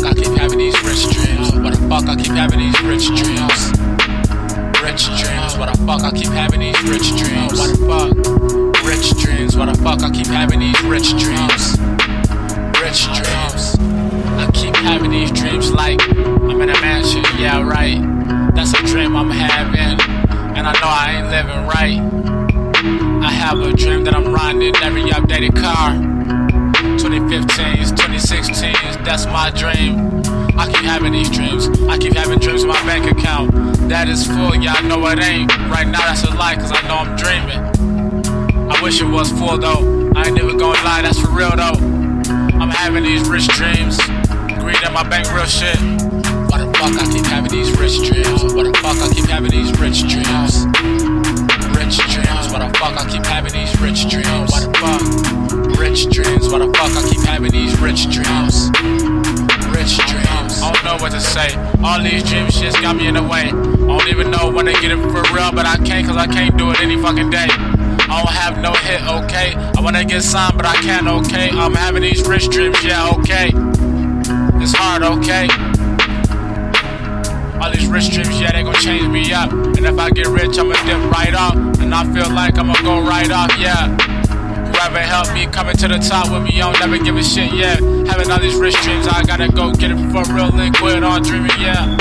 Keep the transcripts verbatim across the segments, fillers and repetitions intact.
fuck I keep having these rich dreams? Why the fuck I keep having these rich dreams? Rich dreams, why the fuck I keep having these rich dreams? Why the fuck? Rich dreams, why the fuck I keep having these rich dreams? Rich dreams, I keep having these dreams like I'm in a mansion, yeah right. That's a dream I'm having, and I know I ain't living right. I have a dream that I'm riding in every updated car. twenty fifteens, twenty sixteens, that's my dream. I keep having these dreams. I keep having dreams in my bank account that is full, yeah I know it ain't. Right now that's a lie, cause I know I'm dreaming. I wish it was full though, I ain't never gonna lie, that's for real though. I'm having these rich dreams, green in my bank, real shit. Why the fuck I keep having these rich dreams? Why the fuck I keep having these rich dreams? Rich dreams, why the fuck I keep having these rich dreams? Why the fuck? Rich dreams, why the fuck I keep having these rich dreams? Rich dreams, I don't know what to say. All these dreams just got me in the way. I don't even know when to get it for real, but I can't cause I can't do it any fucking day. I don't have no hit, okay. I wanna get signed, but I can't, okay. I'm having these rich dreams, yeah, okay. It's hard, okay. All these rich dreams, yeah, they gon' change me up. And if I get rich, I'ma dip right off. And I feel like I'ma go right off, yeah. Whoever helped me coming to the top with me, I don't never give a shit, yeah. Having all these rich dreams, I gotta go get it for real and quit on dreaming, yeah.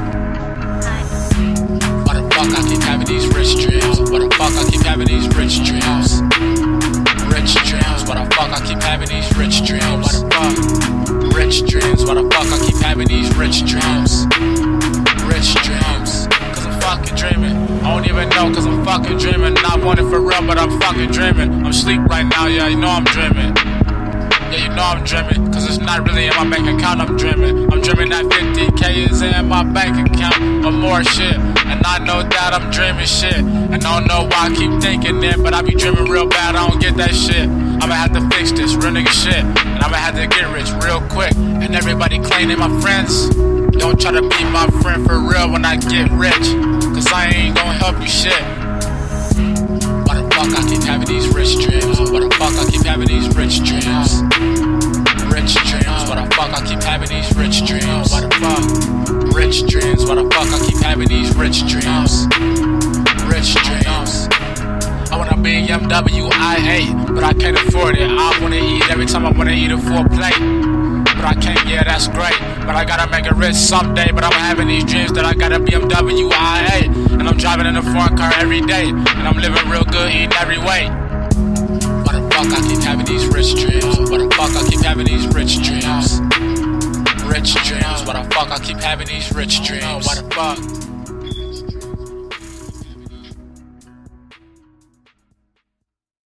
Why the fuck I keep having these rich dreams? Why the fuck I keep having these rich dreams? Rich dreams, why the fuck I keep having these rich dreams? Why the fuck? Rich dreams, why the fuck I keep having these rich dreams? Rich dreams, cause I'm fucking dreaming. I don't even know cause I'm fucking dreaming. Not want it for real, but I'm fucking dreaming. I'm asleep right now, yeah, you know I'm dreaming. Yeah, you know I'm dreaming, cause it's not really in my bank account, I'm dreaming. I'm dreaming that fifty K is in my bank account, or more shit. And I know that I'm dreaming shit. And I don't know why I keep thinking it, but I be dreaming real bad, I don't get that shit. I'ma have to fix this, real nigga shit. And I'ma have to get rich real quick. And everybody claiming my friends. Don't try to be my friend for real when I get rich, cause I ain't gon' help you shit. Why the fuck I keep having these rich dreams? Why the fuck I keep having these rich dreams? Rich dreams, why the fuck I keep having these rich dreams? Why the fuck? Rich dreams, why the fuck I keep having these rich dreams? Rich dreams. I wanna be M W I A, but I can't afford it. I wanna eat every time I wanna eat a full plate. But I can't, yeah, that's great. But I gotta make it rich someday. But I'm having these dreams that I gotta be M W I A. And I'm driving in a foreign car every day. And I'm living real good, eating every way. Why the fuck I keep having these rich dreams? Why the fuck I keep having these rich dreams? Rich dreams, why the fuck I keep having these rich dreams? Why the fuck?